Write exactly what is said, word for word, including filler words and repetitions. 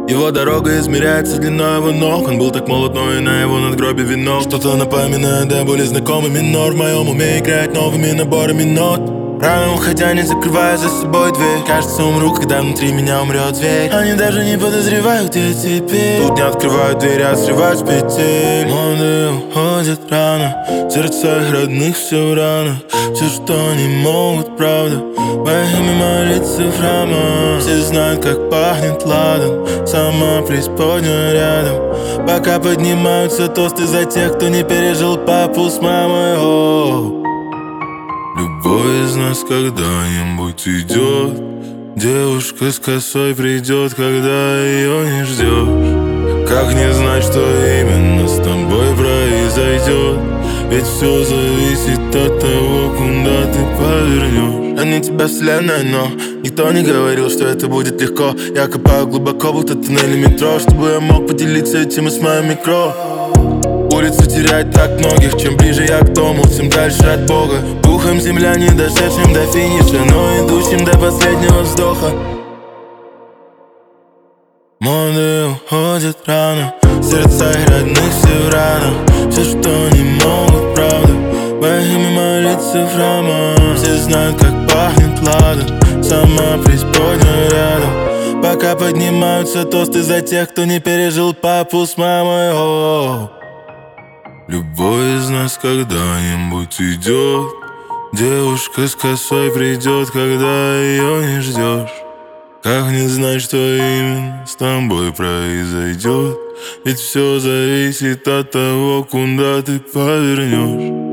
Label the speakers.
Speaker 1: Его дорога измеряется длиной его ног. Он был так молод, но и на его надгробе вино. Что-то напоминает до боли знакомый минор. В моем уме играет новыми наборами нот. Рано уходя, не закрывая за собой дверь. Кажется, умру, когда внутри меня умрет зверь. Они даже не подозревают, где теперь. Тут не открывают двери, а срывают с петель. Молодые уходят рано, сердца их родных все в ранах. Все, что они могут, правда, во имя молиться в храмах. Все знают, как пахнет ладан, сама преисподняя рядом. Пока поднимаются тосты за тех, кто не пережил папу с мамой. О-о-о. Любой из нас когда-нибудь идет. Девушка с косой придет, когда ее не ждешь. Как не знать, что именно с тобой произойдет? Ведь все зависит от того, куда ты повернешь. Они тебя вселенная, но никто не говорил, что это будет легко. Я копаю глубоко, будто туннели метро, чтобы я мог поделиться этим и с моим микро. Улицу терять так многих, чем ближе я к дому, тем дальше от Бога. Духом земля, не дошедшим до финиша, но идущим до последнего вздоха. Молодые уходят рано, сердца их родных все в ранах. Все, что они могут, правда, во имя молиться в храмах. Все знают, как пахнет ладан, сама преисподняя рядом. Пока поднимаются тосты за тех, кто не пережил папу с мамой. О-о-о. Любой из нас когда-нибудь идет. Девушка с косой придет, когда ее не ждешь. Как не знать, что именно с тобой произойдет? Ведь все зависит от того, куда ты повернешь.